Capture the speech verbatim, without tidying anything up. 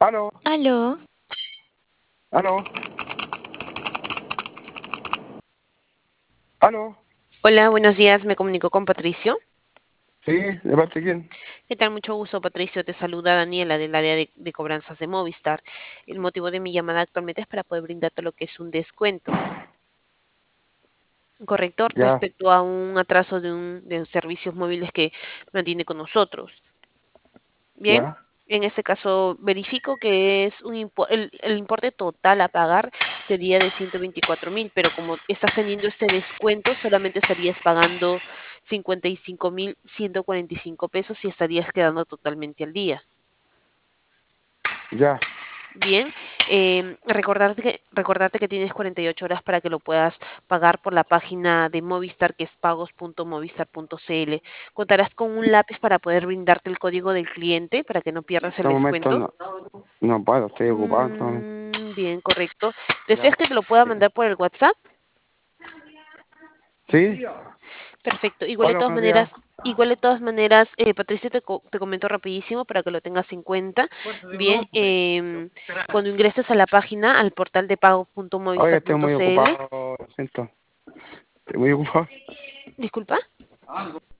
Aló, Aló, aló, aló. hola, buenos días, me comunico con Patricio. Sí, ¿de parte de quién? ¿Qué tal? Mucho gusto, Patricio. Te saluda Daniela del área de, de cobranzas de Movistar. El motivo de mi llamada actualmente es para poder brindarte lo que es un descuento, correcto, Ya, respecto a un atraso de, un, de servicios móviles que mantiene con nosotros. Bien, ya, en este caso verifico que es un impo- el, el importe total a pagar sería de ciento veinticuatro mil, pero como estás teniendo este descuento, solamente estarías pagando cincuenta y cinco mil ciento cuarenta y cinco pesos y estarías quedando totalmente al día. ya. Bien, em, recordarte que, recordarte que tienes cuarenta y ocho horas para que lo puedas pagar por la página de Movistar, que es pagos punto movistar punto cl. Contarás con un lápiz para poder brindarte el código del cliente para que no En pierdas el este momento descuento. no, no puedo, estoy ocupado en este momento. Mm, bien, correcto. ¿Deseas Ya. que te lo pueda mandar por el WhatsApp? ¿Sí? Perfecto. Igual de Hola, todas buenos días. maneras, igual de todas maneras, eh, Patricia, te, co- te comento rapidísimo para que lo tengas en cuenta. Bien, em, cuando ingreses a la página, al portal de pago punto Oye, movistar estoy punto muy cl, ocupado, lo siento. Estoy muy ocupado. disculpa.